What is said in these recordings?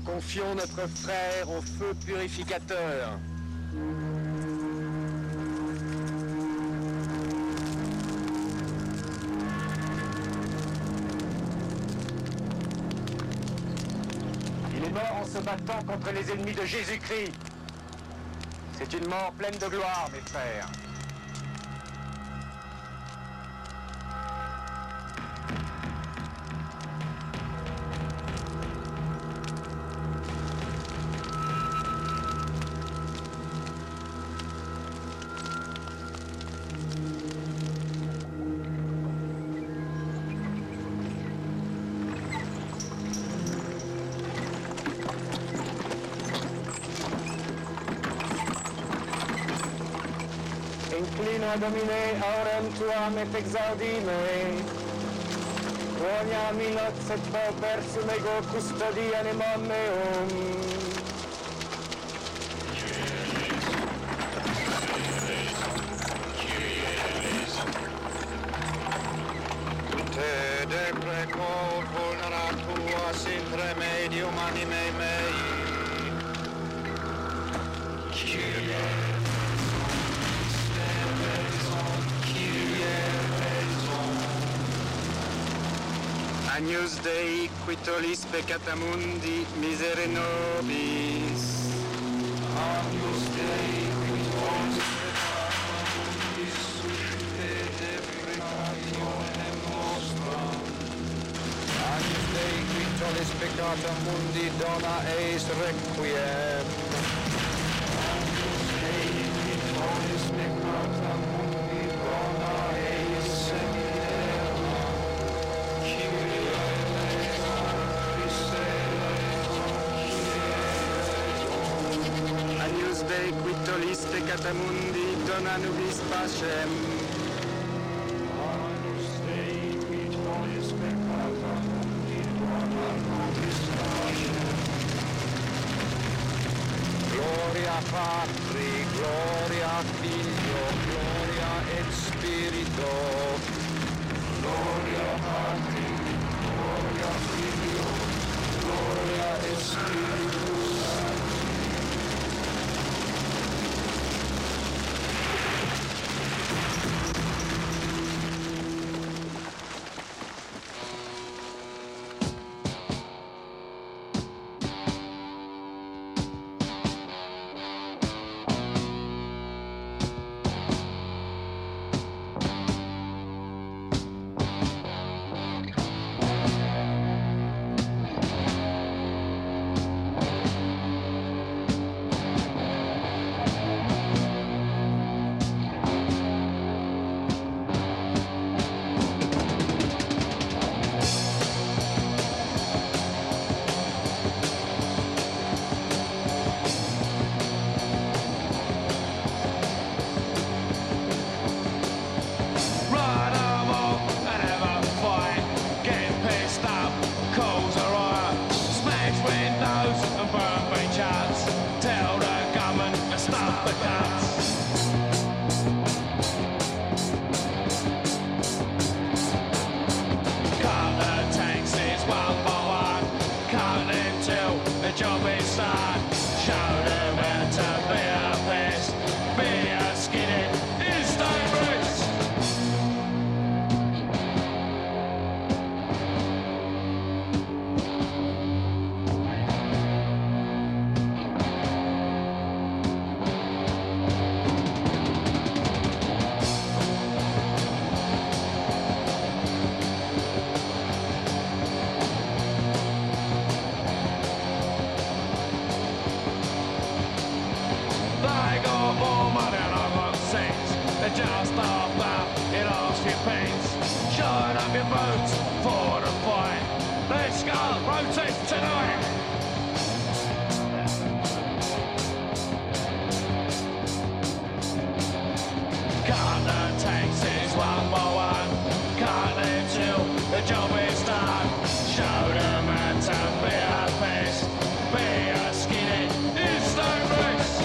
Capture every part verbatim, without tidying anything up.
Confions notre frère au feu purificateur. Il est mort en se battant contre les ennemis de Jésus-Christ. C'est une mort pleine de gloire, mes frères. Inclina Domine aurem tuam et exaudime. Quonia minot et persum ego custodianem meum. Te depreco vulnera tuas in remedium anime mei. Kyrie. Agnus Dei, qui tollis peccata mundi, misere nobis. Agnus Dei, qui tollis peccata mundi, suscite deprecationem nostram. Agnus Dei, qui tollis peccata mundi, dona eis requiem. Agnus Dei, qui tollis peccata mundi, dona eis seminerra. Agnus Dei, qui tollis peccata mundi, dona nobis pacem. Agnus Dei, qui tollis peccata mundi, dona nobis pacem. Gloria Patri, gloria Filio, gloria et Spirito. Gloria Patri, gloria Filio, gloria et Spiritus Sancti. Just off that, it asks you paints. Shine up your boots for the fight. Let's go, protest tonight. Cut the taxes one by one. Cut them till the job is done. Show them how to be a pest. Be a skinhead, it's no race.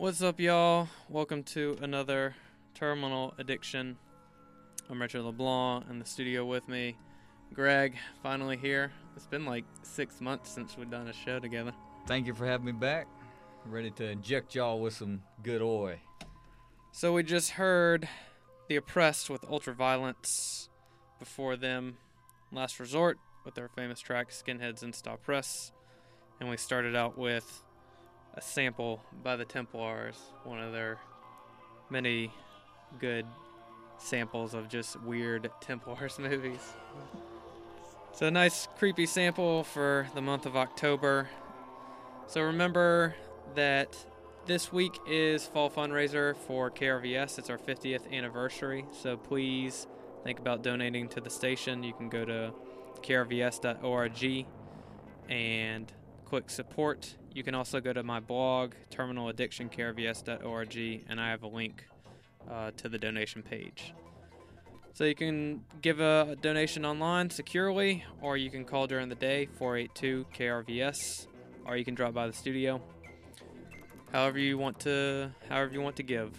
What's up, y'all? Welcome to another Terminal Addiction. I'm Richard LeBlanc, in the studio with me, Greg, finally here. It's been like six months since we've done a show together. Thank you for having me back. I'm ready to inject y'all with some good oi. So we just heard The Oppressed with Ultraviolence. Before them, Last Resort with their famous track Skinheads and Stop Press. And we started out with a sample by the Templars, one of their many good samples of just weird Templars movies. So a nice creepy sample for the month of October. So remember that this week is fall fundraiser for K R V S. It's our fiftieth anniversary, so please think about donating to the station. You can go to K R V S dot org and click support. You can also go to my blog, Terminal Addiction, K R V S dot org, and I have a link uh, to the donation page. So you can give a donation online securely, or you can call during the day, four eight two K R V S, or you can drop by the studio. However you want to, however you want to give.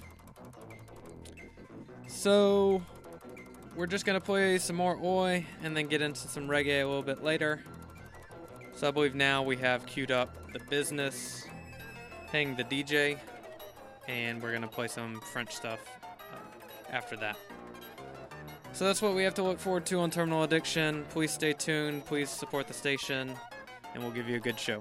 So we're just gonna play some more Oi and then get into some reggae a little bit later. So I believe now we have queued up The Business, Hang the D J, and we're gonna play some French stuff uh, after that. So that's what we have to look forward to on Terminal Addiction. Please stay tuned, please support the station, and we'll give you a good show.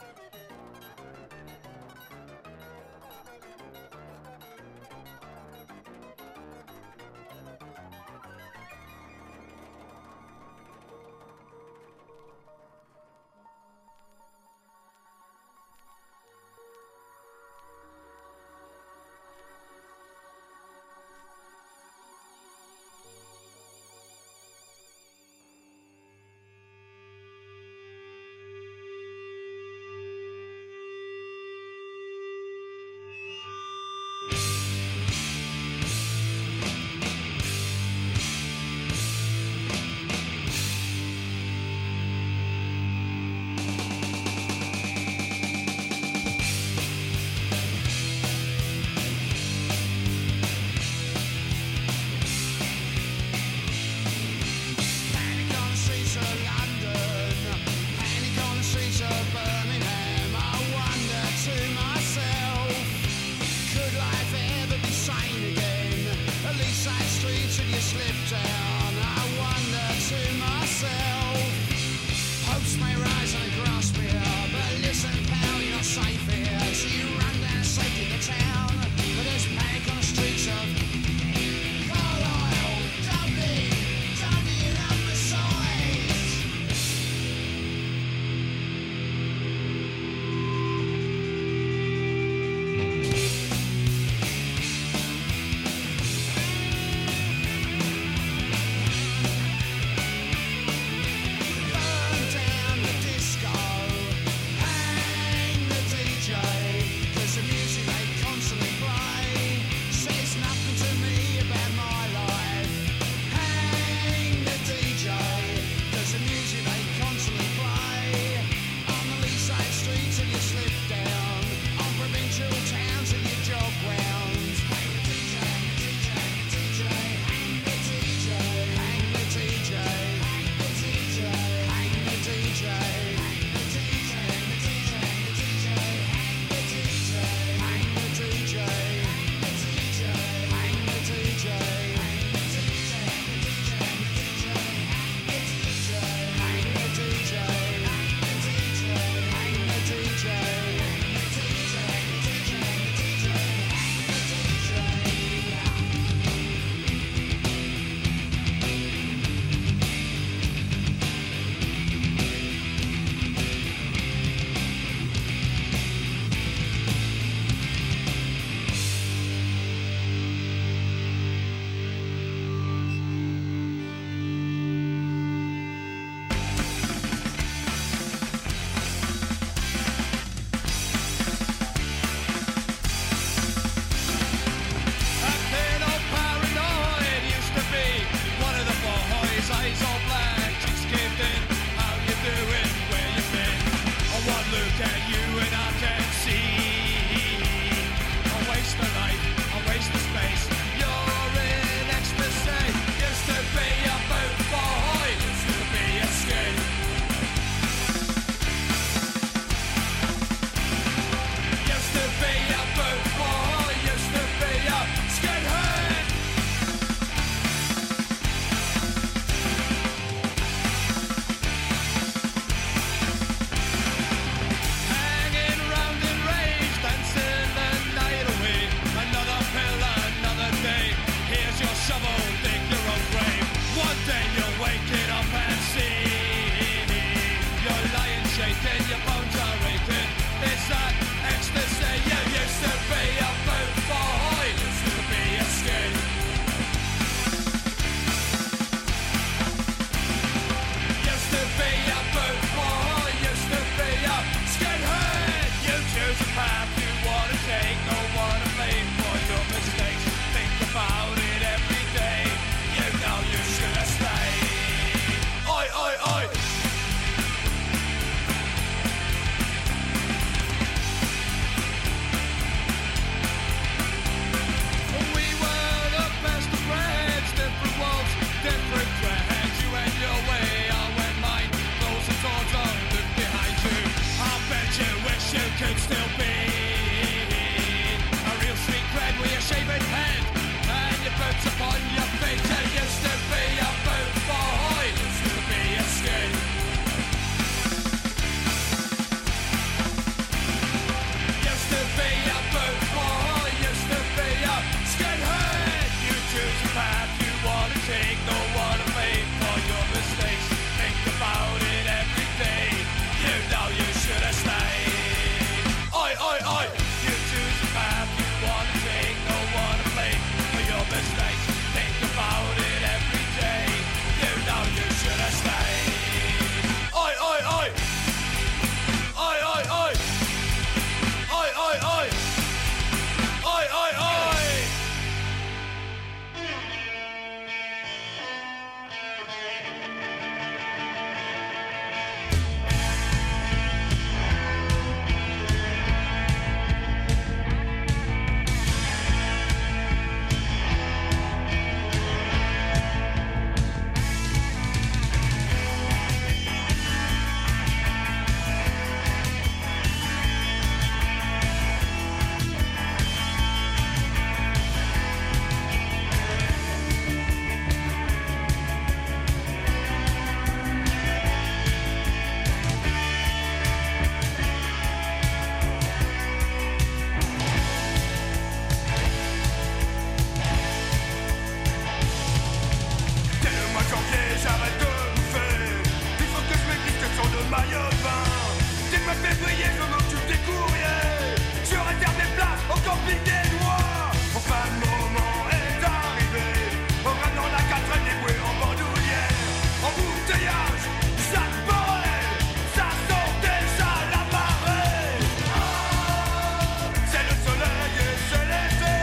pique des doigts. Enfin le moment est arrivé. On rentre dans la quatrième des bouées en bandoulière. Embouteillage, ça boit, ça sort déjà la marée. C'est le soleil et c'est l'été.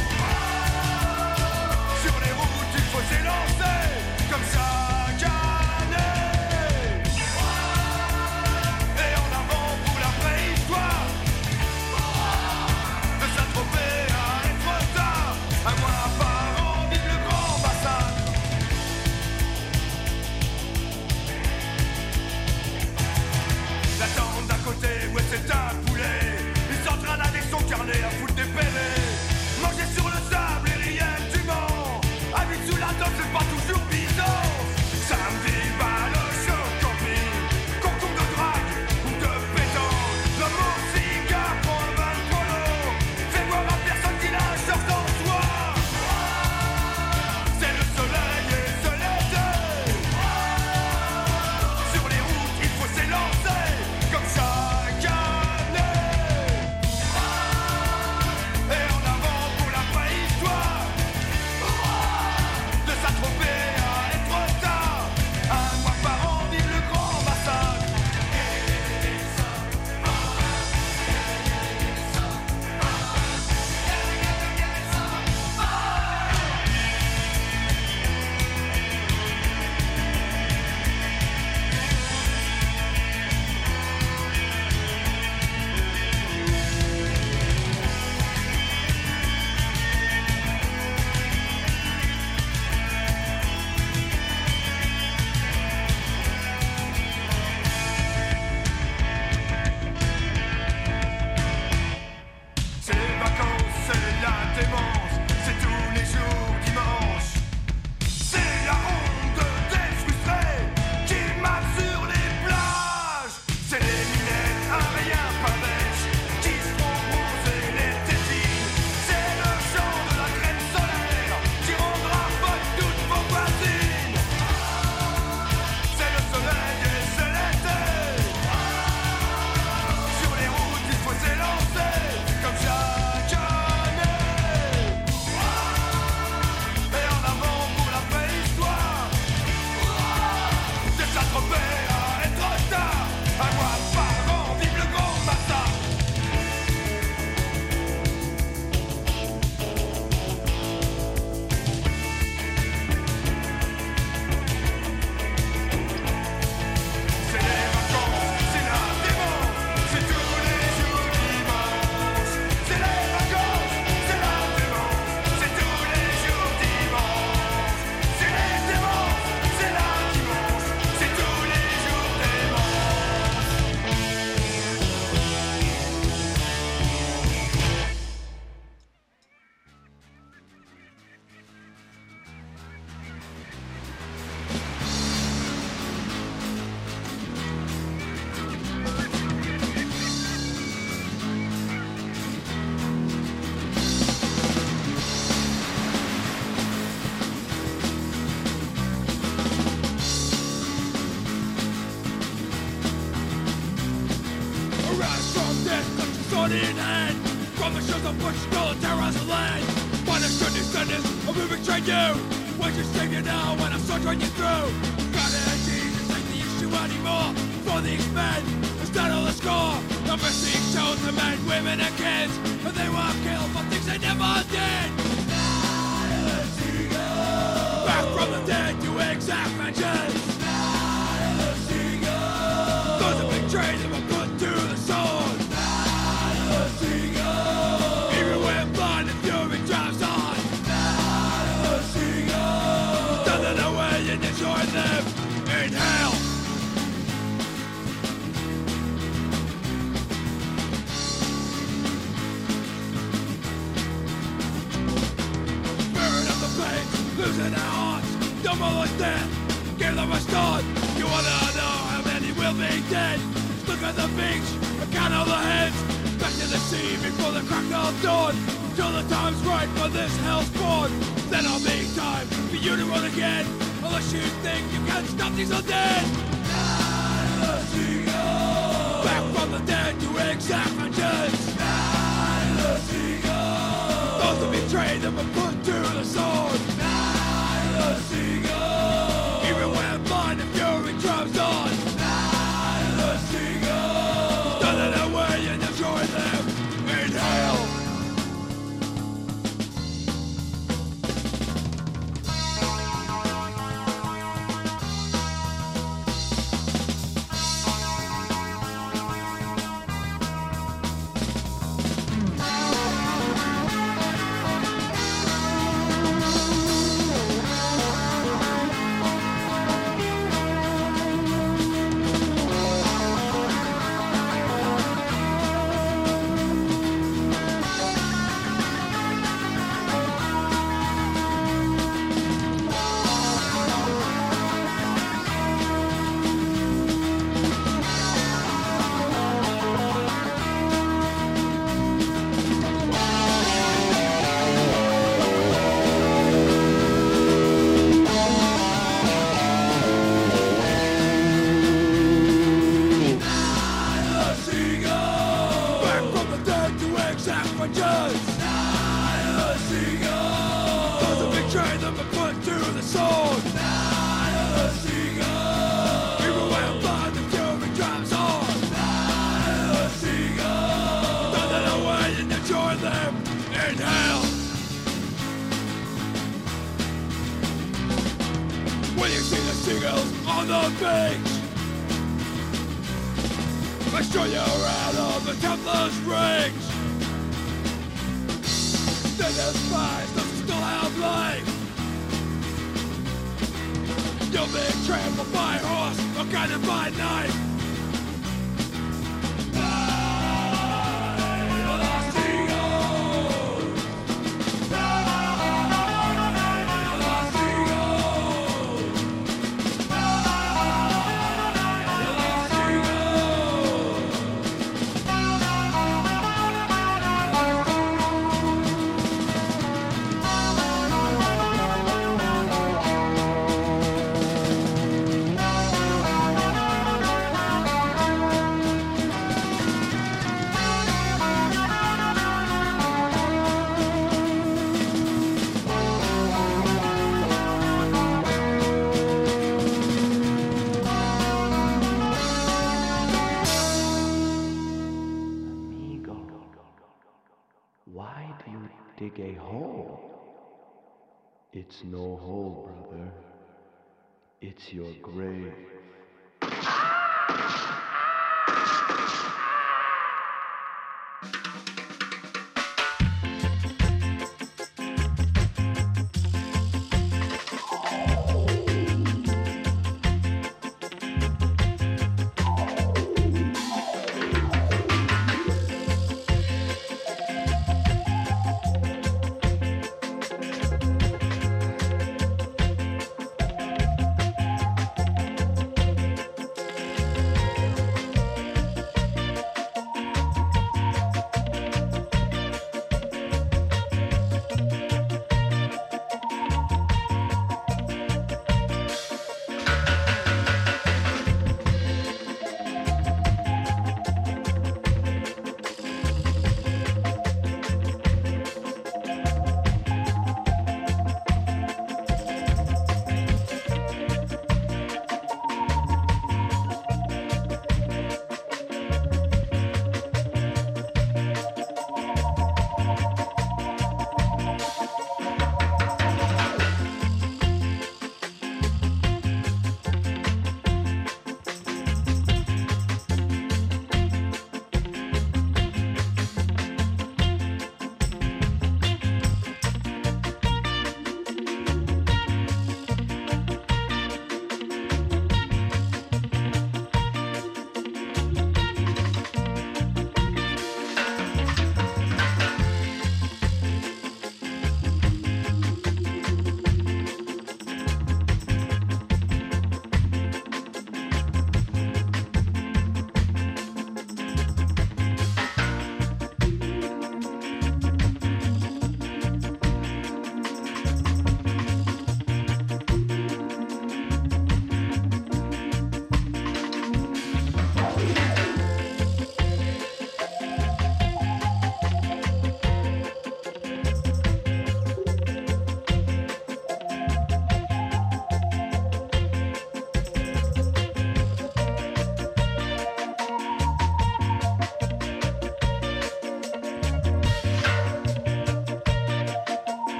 Sur les routes il faut s'élancer comme chaque année. Et en avant pour la préhistoire. De Saint-Tropez à Étretat, un mois par an vive le grand massacre. La tente d'à côté, ouais c'est un poulet. Il s'entraîne avec son carnet à foutre des pérés. Manger sur le sable et rien du Mans. Habite sous la tente, c'est pas toujours bison. Samedi, baloche au camping. Concours de drague ou de pétanque. L'homme au cigare prend le bain de polo. Fais voir à personne qu'il a un short en soie. C'est le soleil et c'est l'été. Sur les routes, il faut s'élancer comme chaque année. Et en avant pour la préhistoire. De Saint-Tropez à Étretat, un mois par an vive le grand massacre. C'est les vacances, c'est la démence, c'est tous les jours dimanche. C'est la honte des frustrés qui marchent sur les plages. C'est les lunettes à rien pas bêche qui se font bronzer les tétines. C'est le chant de la crème solaire qui rendra folle toutes vos voisines. C'est le soleil et c'est l'été. Sur les routes il faut s'élancer comme chaque année. Et en avant pour la préhistoire. De Saint-Tropez à Étretat, un mois par an vive le grand massacre. C'est les vacances, c'est la démence, c'est tous les jours dimanche. C'est les vacances, c'est la démence, c'est tous les jours dimanche. C'est les démences, c'est la dimanche, c'est tous les jours dimanche. Arise from death, cut your sword in hand. From the shores of Portugal, terrorize the land. Find a good descendants, a moving train you. Where's your savior now when I'm sorting you through? God and Jesus ain't the issue anymore. For these men, it's not all the score. The mercy shows the men, women and kids. And they were killed for things they never did. Back from the dead to exact vengeance. Those have betrayed them were put to the sword. Even when blind and fury drives on. Nothing away and you join them in hell. Spirit of the plains, losing their hearts. Don't more like death, give them a start. You wanna know how many will be dead? Look at the beach, and count all the heads. Back to the sea before the crack of dawn. Till the time's right for this hell's born. Then I'll be time for you to run again. Unless you think you can stop these undead. Back from the dead to exact vengeance. betray them and put to the sword. Night of the seagull. Even when blind and fury drums on. Night of the seagull. Standing away and destroy them in hell. When you see the seagulls on the beach, make sure you're out of the Templar's reach. They despise those who still have life. You'll be trampled by horse or guided by knife. Why do you dig a hole? It's no hole, brother. It's your grave.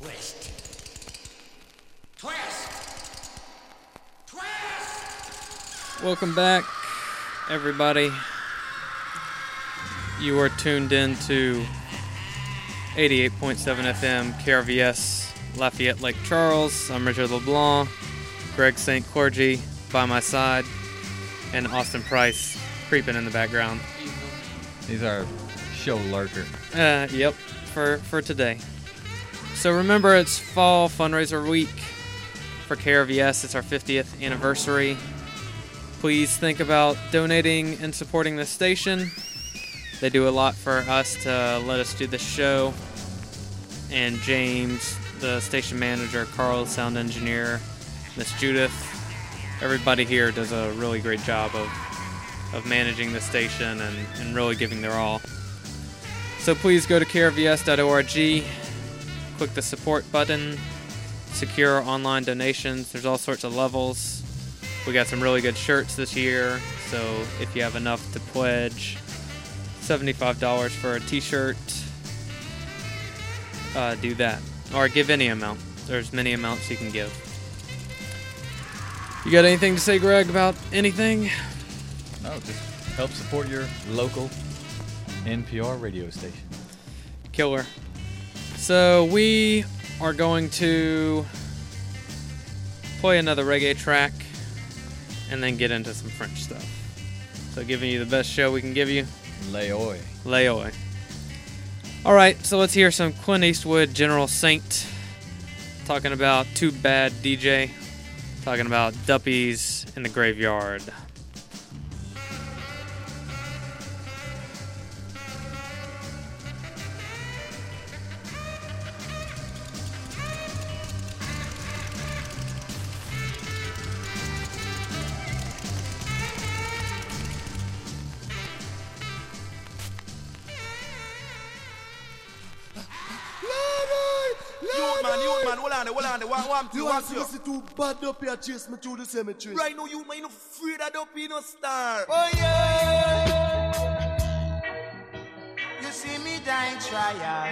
Twist. Twist. Twist. Welcome back, everybody. You are tuned in to eighty-eight point seven F M K R V S Lafayette Lake Charles. I'm Richard LeBlanc, Greg Saint Clergy by my side, and Austin Price creeping in the background. He's our show lurker. Uh, yep, for, for today. So remember, it's fall fundraiser week for K R V S. It's our fiftieth anniversary. Please think about donating and supporting this station. They do a lot for us to let us do this show. And James, the station manager, Carl, sound engineer, Miss Judith, everybody here does a really great job of, of managing the station and, and really giving their all. So please go to K R V S dot org, click the support button, secure online donations. There's all sorts of levels. We got some really good shirts this year, so if you have enough to pledge, seventy-five dollars for a t-shirt, uh, do that. Or give any amount. There's many amounts you can give. You got anything to say, Greg, about anything? No, just help support your local N P R radio station. Killer. So we are going to play another reggae track and then get into some French stuff. So giving you the best show we can give you. Layoy. Layoy. All right, so let's hear some Clint Eastwood, General Saint, talking about Too Bad D J, talking about Duppies in the Graveyard. You want to see too bad up here chase me through the cemetery. Right now, you might not afraid that up in a star. Oh yeah. You see me dying trial.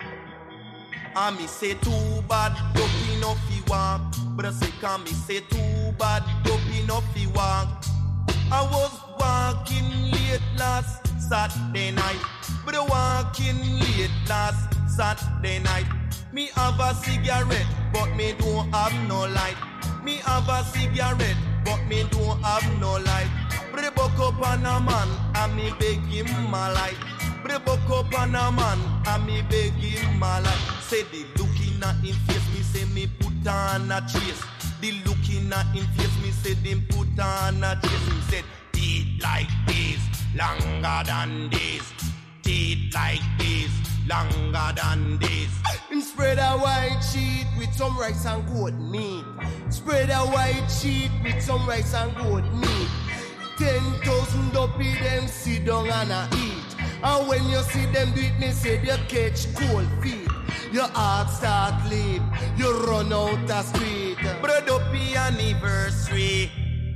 And me say too bad up in a fi walk. But I say can me say too bad up in a fi walk. I was walking late last Saturday night. But I walking late last Saturday night. Me have a cigarette, but me don't have no light. Me have a cigarette, but me don't have no light. But I buck up on a man, and me beg him my light. But I buck up on a man, and me beg him my light. Say the looking at him face, me say me put on a chase. The looking at him face, me say them put on a chase. He said, teeth like this, longer than this. Teeth like this, longer than this. And spread a white sheet with some rice and goat meat. Spread a white sheet with some rice and goat meat. Ten thousand duppy them sit down and a eat. And when you see them do it, me say you catch cold feet. Your heart start leap, you run out the street. But duppy anniversary,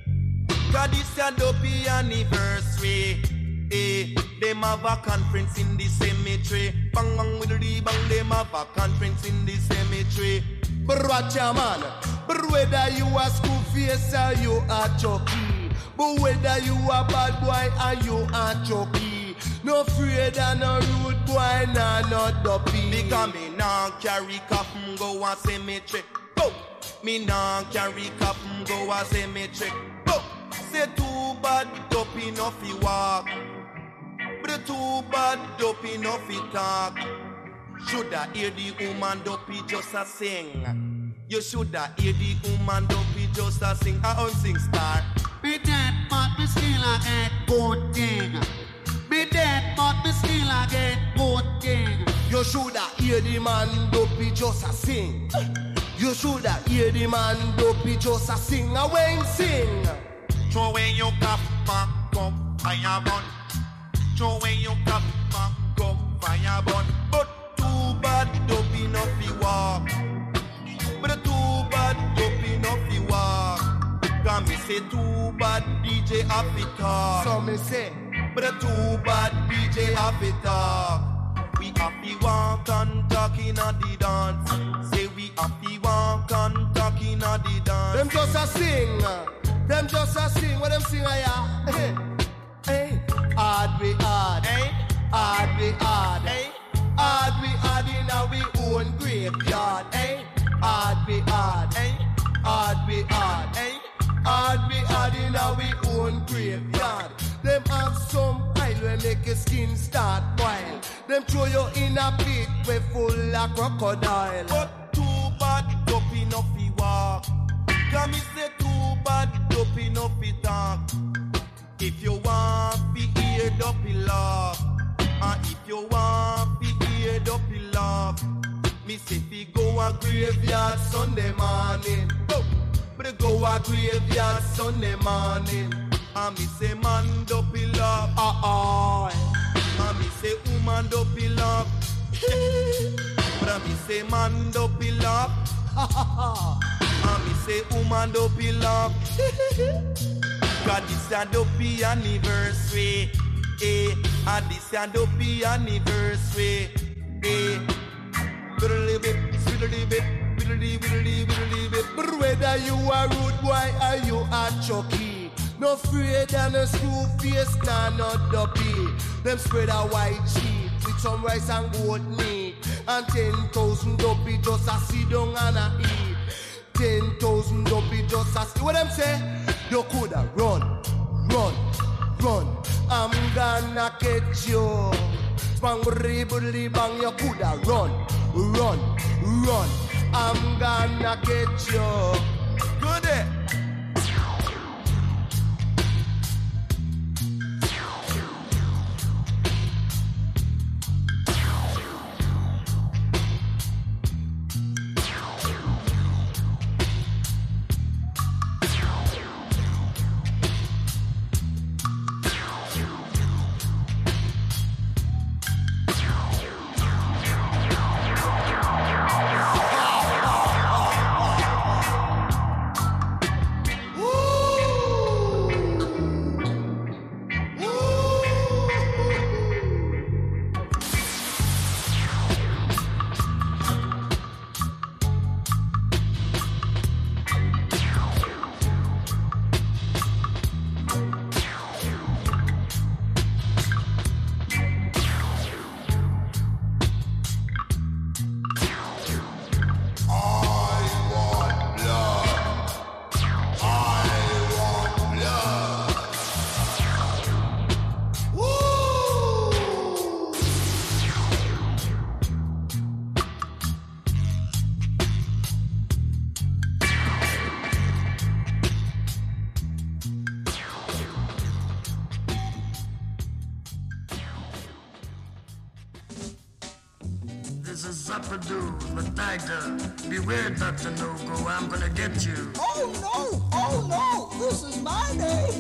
cause this a duppy anniversary. Eh, them have a conference in the cemetery. Bang bang with the bang, them have a conference in the cemetery. But watch ya man, but whether you a school face or you a jockey, but whether you a bad boy or you a jockey, no afraid of no rude boy, nah no duppy. Because me nah carry coffin go a cemetery. Go, me nah carry coffin go a cemetery. Go, say too bad duppy no fi walk. But too bad dopey no fi talk. Shoulda hear the woman dopey just a sing. You shoulda hear the woman dopey just a sing. A unsing star. Be dead but me still a get good thing. Be dead but me still a get good thing. You shoulda hear the man dopey just a sing. You shoulda hear the man dopey just a sing. A when sing. Throw away your cup, back up, fire burn. Throw away your cup, back up, fire burn. But too bad, dopey no fi walk. But too bad, dopey no fi walk. Can me say too bad, D J have it talk. So me say, but too bad, D J have it talk. We have to walk and talk in a the dance. Say contact in a the dance. Them just a sing, them just a sing. What them sing a ya? Hey, hey, hard we hard, Hey, hard we hard, hey, hard we hard in our own graveyard. Hey, hard we hard, hey, hard we hard, hey. hard we hard in our own graveyard. Them have some oil when make your skin start boil. Them throw you in a pit we full of crocodile. But too bad, dopey no fi walk. Can me say too bad, dopey no fi talk. If you want fi hear dopey laugh, and if you want fi hear dopey laugh, me say fi go a graveyard Sunday morning. Oh, but go a graveyard Sunday morning. And me say man dopey laugh, ah ah. And me say woman dopey laugh. But me say man dopey laugh, ha ha ha. And me say woman dopey laugh. God this a dopey anniversary, eh? And this a dopey anniversary, eh? Biddly bit, biddly bit, biddly biddly biddly bit. But whether you a rude boy or you a chucky, no afraid and a screw face, nah no dopey. Them spread a white sheet with some rice and goat meat, and ten thousand dopey just a sit down and a eat. Ten thousand dopey just a sit. What them say? You coulda run, run, run. I'm gonna catch you. Bang bang bang bang. You coulda run, run, run. I'm gonna get you. Good day. This is Zappadoo, the tiger. Beware, Doctor No-Go, I'm gonna get you. Oh no! Oh no! This is my day!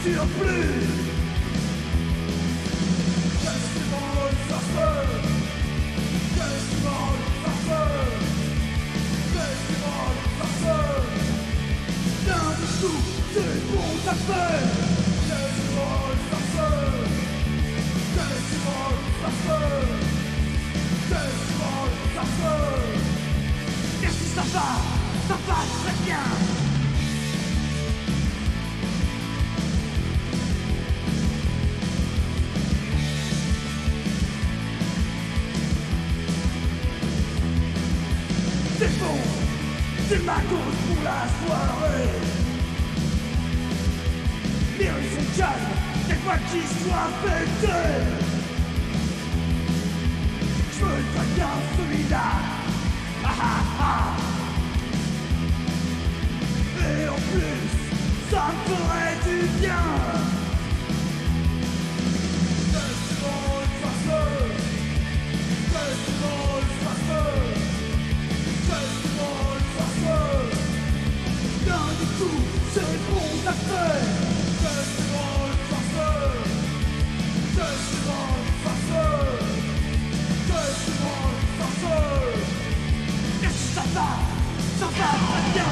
tire plus. Festival farceur, festival farceur, festival farceur. Rien du tout, c'est bon à faire. Festival farceur, festival farceur, festival farceur. Et si ça va, ça va très bien. C'est bon, c'est ma cause pour la soirée. Les rues sont calmes, y'a quoi qu'il soit pété. J'me le bien celui-là. Ah ah ah. Et en plus, ça me ferait du bien. Festival farceur, festival farceur, festival farceur. Rien du tout, c'est bon à faire. Festival farceur, festival farceur, festival farceur. Et si ça va, ça va très bien.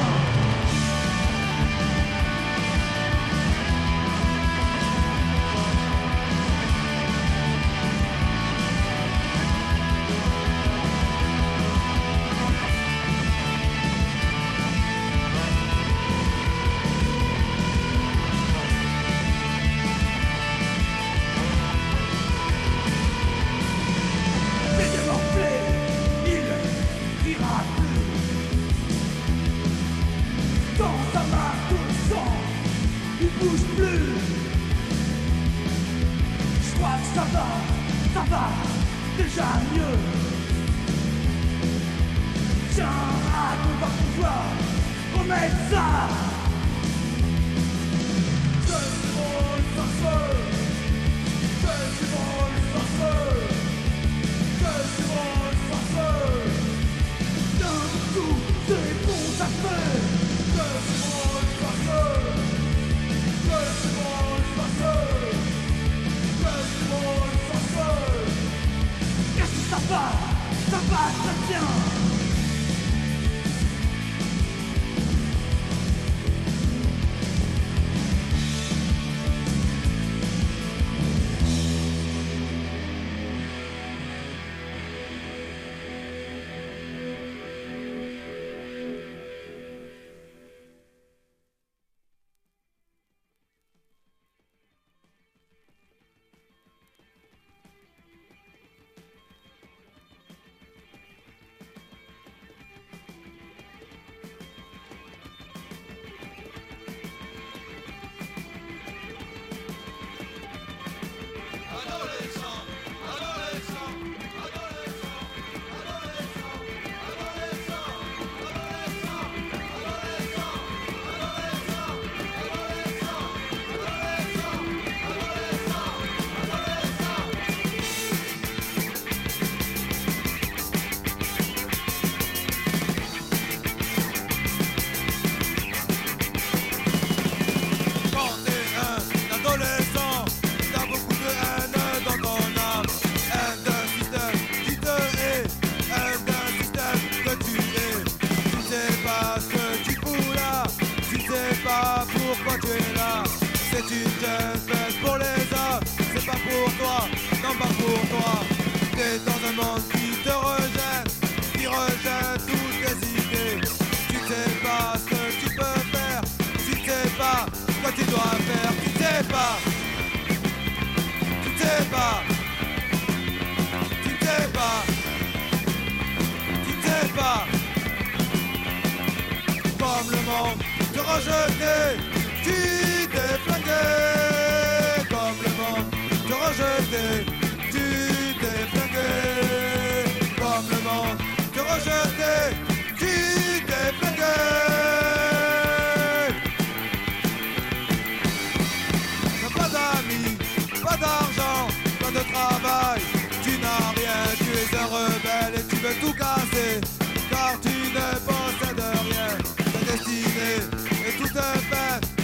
Tout casser, car tu ne possèdes rien. Ta destinée est toute faite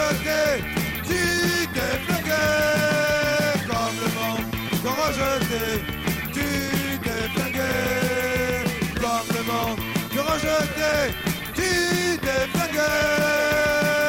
rejeté, tu t'es flingué. Comme le monde te rejeté, tu t'es flingué. Comme le monde te rejeté, tu t'es flingué.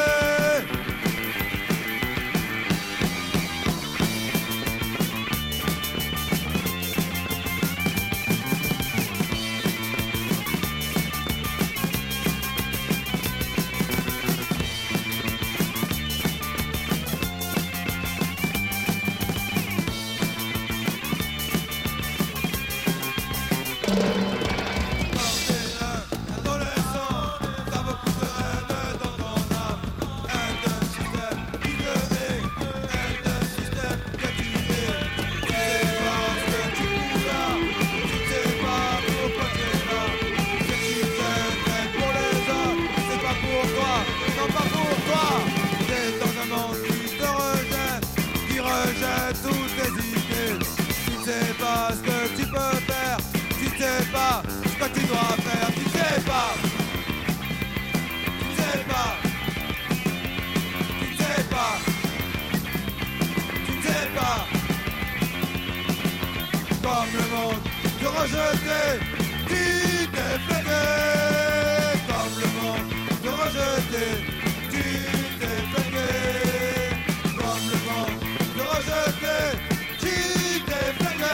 Rejeté, tu t'es flingué. Comme le monde te rejeté, tu t'es flingué. Comme le monde te rejeté, tu t'es flingué.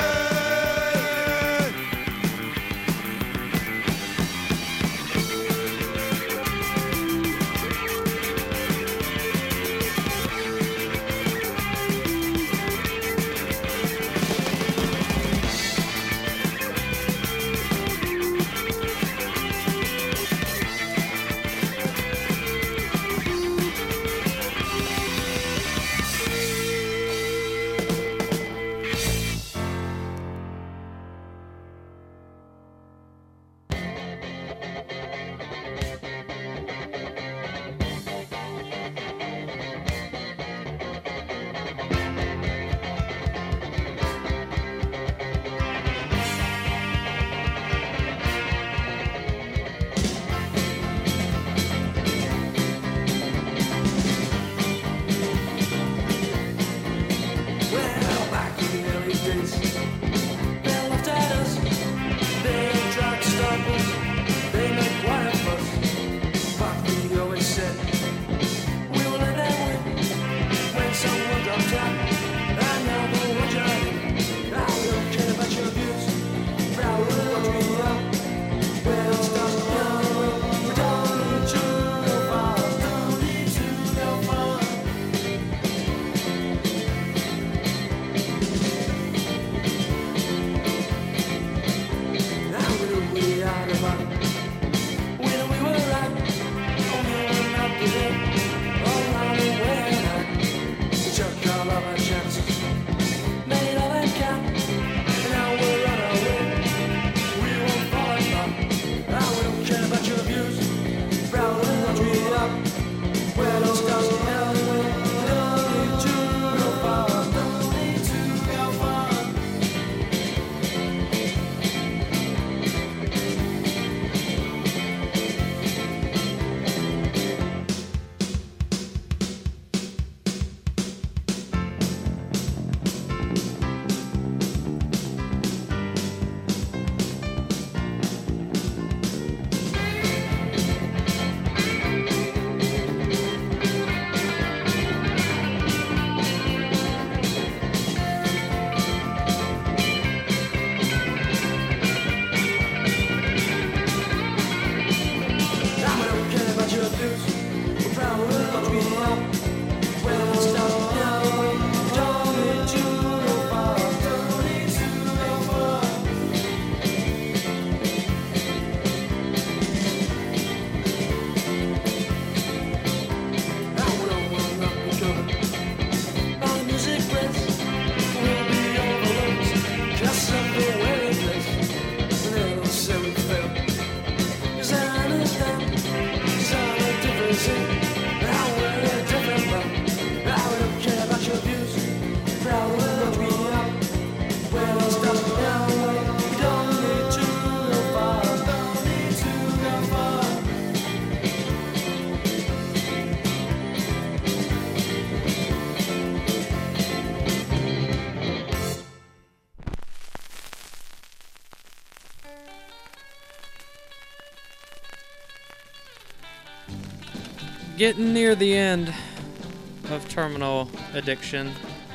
getting near the end of Terminal Addiction.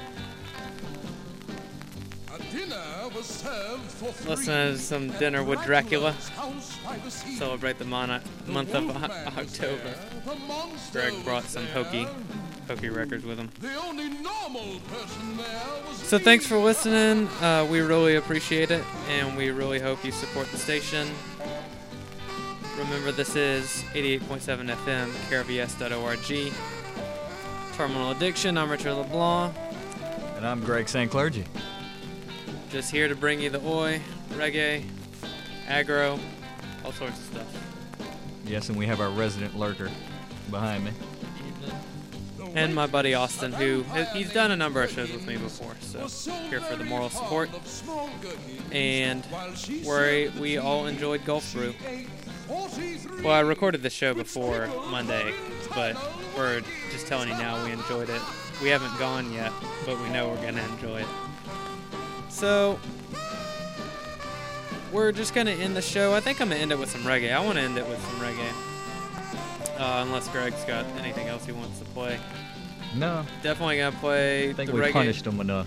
Listen to some Dinner with Dracula. Celebrate the mon- month of o- October. Greg brought some hokey, hokey records with him. So thanks for listening. Uh, we really appreciate it, and we really hope you support the station. Remember, this is eighty-eight point seven F M, K R V S dot org. Terminal Addiction, I'm Richard LeBlanc. And I'm Greg Saint Clergy. Just here to bring you the oi, reggae, aggro, all sorts of stuff. Yes, and we have our resident lurker behind me. And my buddy Austin, who he's done a number of shows with me before, so here for the moral support. And where we all enjoyed Gulf Brew. Well, I recorded this show before Monday, but we're just telling you now we enjoyed it. We haven't gone yet, but we know we're going to enjoy it. So, we're just going to end the show. I think I'm going to end it with some reggae. I want to end it with some reggae. Uh, unless Greg's got anything else he wants to play. No. Definitely going to play I think the we reggae. punished him enough.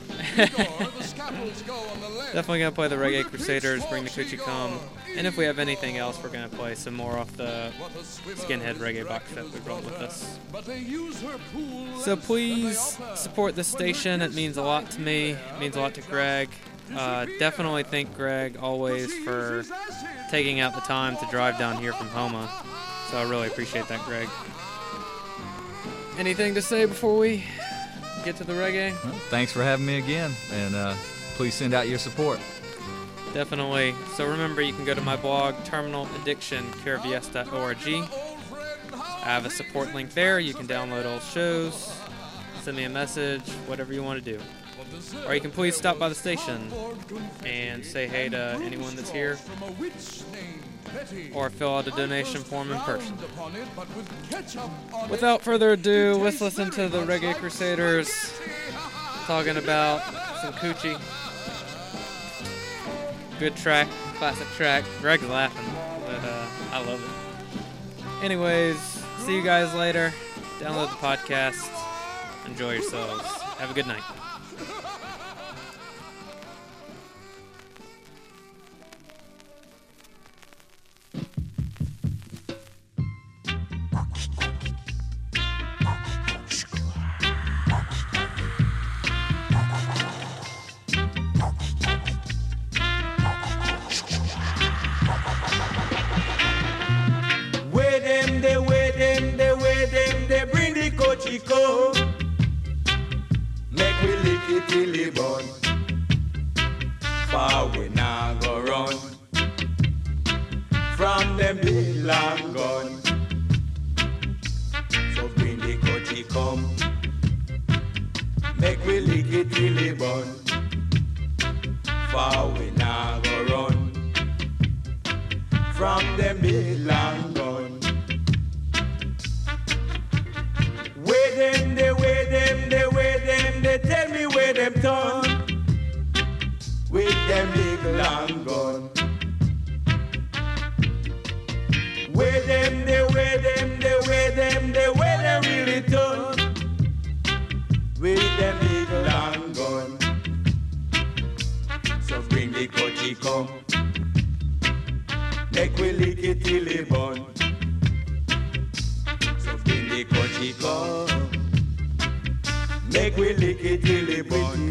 Definitely going to play the Reggae Crusaders, Bring the Coochie Come. And if we have anything else, we're going to play some more off the Skinhead Reggae box set we brought with us. So please support the station. It means a lot to me. It means a lot to Greg. Uh, definitely thank Greg always for taking out the time to drive down here from Homa. So I really appreciate that, Greg. Anything to say before we get to the reggae? Well, thanks for having me again, and uh, please send out your support. Definitely. So remember, you can go to my blog, Terminal Addiction, K R V S dot org. I have a support link there. You can download old shows, send me a message, whatever you want to do. Or you can please stop by the station and say hey to anyone that's here, or fill out a donation form in person. Without further ado, let's listen to the Reggae Crusaders talking about some coochie. Good track, classic track. Greg's laughing, but uh, I love it. Anyways, see you guys later. Download the podcast. Enjoy yourselves. Have a good night. Chico, make we lick it till it burn. Far we now go run from them big long gun. So bring the coachy come, make we lick it till it burn. Far we now go run from them big long gun. Where them, they where them, they where them, they tell me where them turn with them big long gun. Where them, they where them, they where them, they where them really turn with them big long gun. So bring the coachy come, make we lick it till it burn. Bring the coachy come, make we lick it till it burn.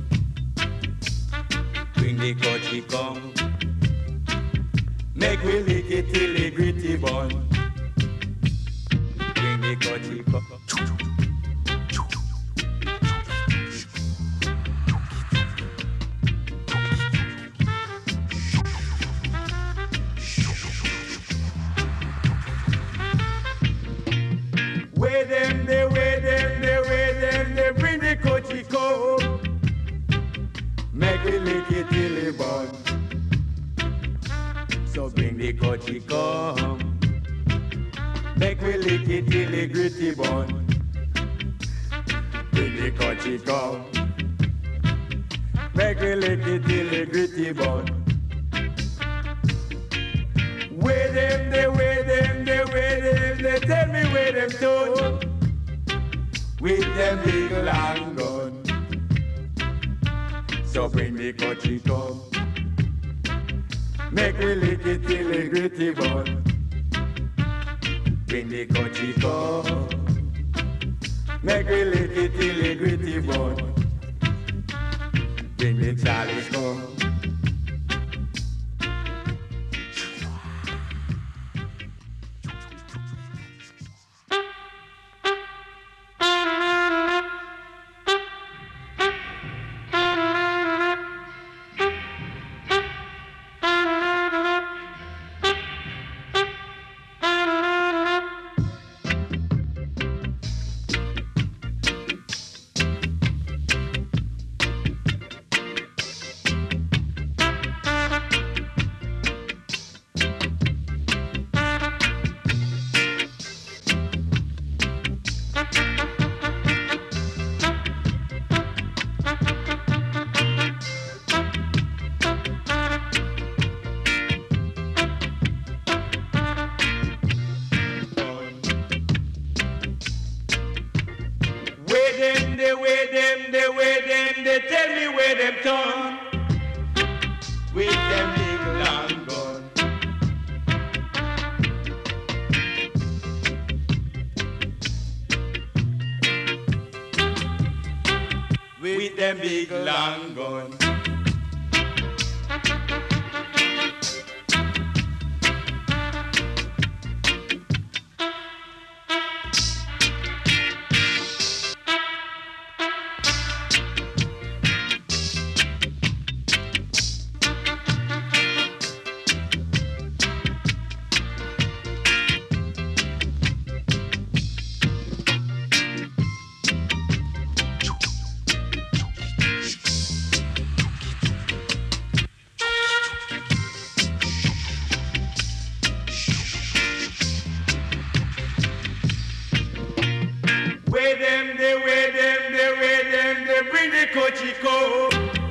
Bring the coachy come, make we lick it till it gritty burn. Bring the coachy come. Where them, they where them, they where them, they bring the coachy come, make we lick it till it burn. So bring the coachy come, make we lick it till it gritty burn. Bring the coachy come, make we lick it till it gritty burn. Where them, they where them, they where them. they tell me where them turn with them big long gun. So bring the country come, make we lick it till the gritty bun. Bring the country come, make we lick it till the gritty bun. Bring the Charlie come. With them big long gun. Way them, they way them, they way them, they bring the Cochico.